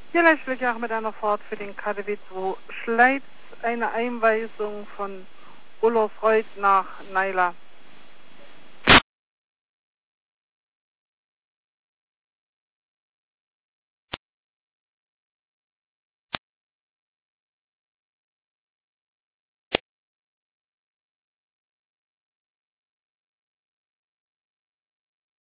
Hier lächle ich auch mit einer Fahrt für den KDW 2 Schleiz, eine Einweisung von Ulla Freud nach Naila.